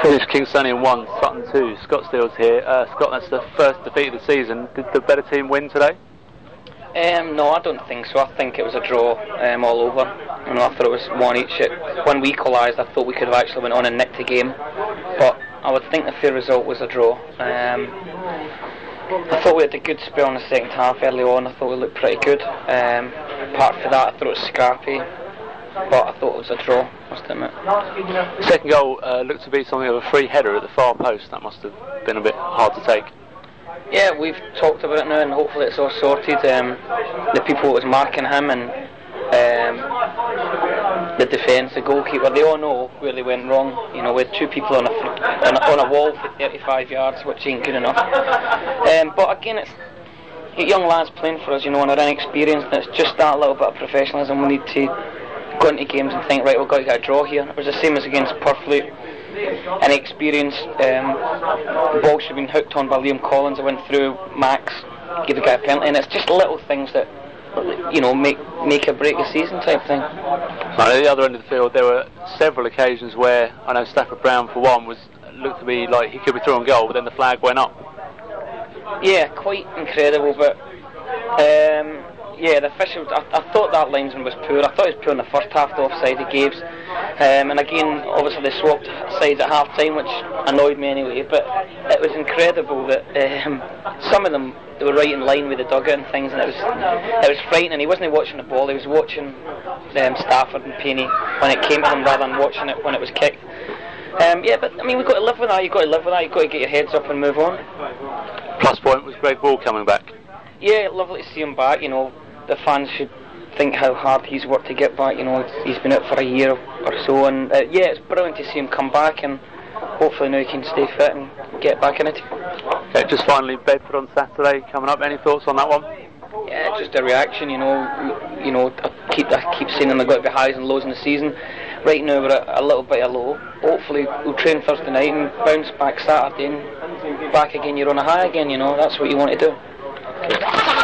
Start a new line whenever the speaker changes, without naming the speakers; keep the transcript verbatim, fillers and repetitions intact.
Finished Kingstonian one, Sutton two, Scottsdale's here. Uh, Scott, that's the first defeat of the season. Did the better team win today?
Um, no, I don't think so. I think it was a draw um, all over. You know, I thought it was one each. When we equalised, I thought we could have actually went on and nicked the game. But I would think the fair result was a draw. Um, I thought we had a good spell in the second half early on. I thought we looked pretty good. Um, apart from that, I thought it was scrappy. But I thought it was a draw, must admit.
The second goal uh, looked to be something of a free header at the far post. That must have been a bit hard to take.
Yeah, we've talked about it now, and hopefully it's all sorted. Um, the people that was marking him and um, the defence, the goalkeeper, they all know where they went wrong. You know, with two people on a on a, on a wall for thirty-five yards, which ain't good enough. Um, but again, it's young lads playing for us, you know, and they're inexperienced, and it's just that little bit of professionalism we need to go into games and think, right, we've got to get a draw here. It was the same as against Purfleet. Inexperienced, um, the ball should have been hooked on by Liam Collins. It went through Max, gave the guy a penalty, and it's just little things that, you know, make make or break the season type thing.
Right, at the other end of the field, there were several occasions where I know Stafford Brown, for one, was looked to be like he could be through on goal, but then the flag went up.
Yeah, quite incredible, but. Um, Yeah, the official. I, I thought that linesman was poor. I thought he was poor in the first half, the offside he gave. Um, and again, obviously they swapped sides at half time, which annoyed me anyway. But it was incredible that um, some of them they were right in line with the dugout and things, and it was it was frightening. He wasn't watching the ball; he was watching um, Stafford and Penny when it came to them, rather than watching it when it was kicked. Um, yeah, but I mean, we've got to live with that. You've got to live with that. You've got to get your heads up and move on.
Plus point was Greg Ball coming back.
Yeah, lovely to see him back. You know, the fans should think how hard he's worked to get back. You know, he's been out for a year or so, and uh, yeah, it's brilliant to see him come back, and hopefully now he can stay fit and get back in it.
Okay, just finally, Bedford on Saturday coming up. Any thoughts on that one?
Yeah, just a reaction. You know, you know, I keep I keep saying they've got to be highs and lows in the season. Right now we're at a little bit of low. Hopefully we'll train Thursday night and bounce back Saturday and back again. You're on a high again. You know, that's what you want to do.